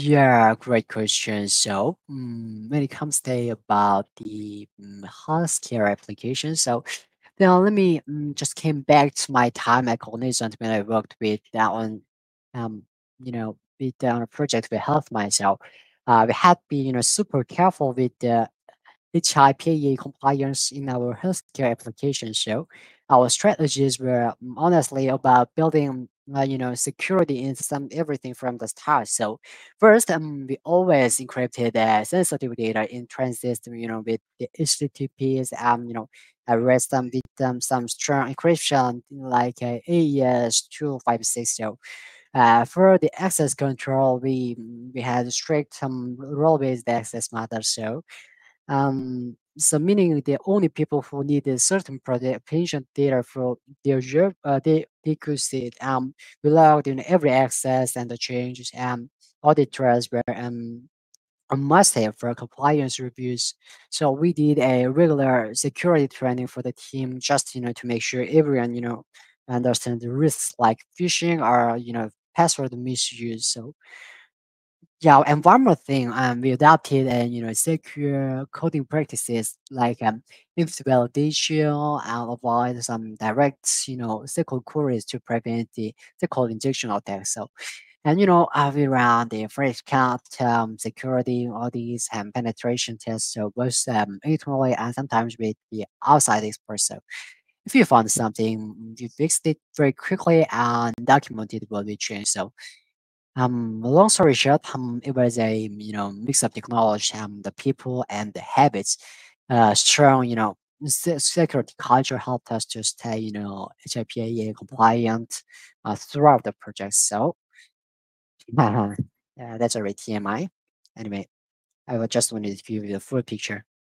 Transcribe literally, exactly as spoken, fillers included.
Yeah, great question. So, mm, when it comes to about the mm, healthcare application, so now let me mm, just came back to my time at Cognizant when I worked with that one, um, you know, with on a project with health myself. Uh, we had to be, you know, super careful with the H I P A compliance in our healthcare application. So our strategies were mm, honestly about building, uh, you know, security in some everything from the start. So first, um, we always encrypted uh, sensitive data in transit, you know, with the H T T Ps, um, you know, I read some with um, some strong encryption like uh, A E S two five six. So uh, for the access control, we mm, we had strict um, role-based access methods. So um, so meaning the only people who need a certain product patient data for their job, uh, they they could see it um without you know every access and the changes. Um, auditors were um a must have for compliance reviews. So we did a regular security training for the team just you know to make sure everyone you know understand the risks like phishing or you know password misuse. So yeah, and one more thing, um, we adopted and you know secure coding practices like um, if validation and avoid some direct you know S Q L queries to prevent the S Q L injection attacks. So, and you know uh, we ran the first count um, security audits and penetration tests. So both um, internally and sometimes with the outside experts. So if you found something, you fixed it very quickly and documented what we changed. So um, long story short, um, it was a you know mix of technology, um, the people and the habits. Uh, strong, you know, se- security culture helped us to stay, you know, H I P A A compliant uh, throughout the project. So, uh, that's already T M I. Anyway, I was just wanted to give you the full picture.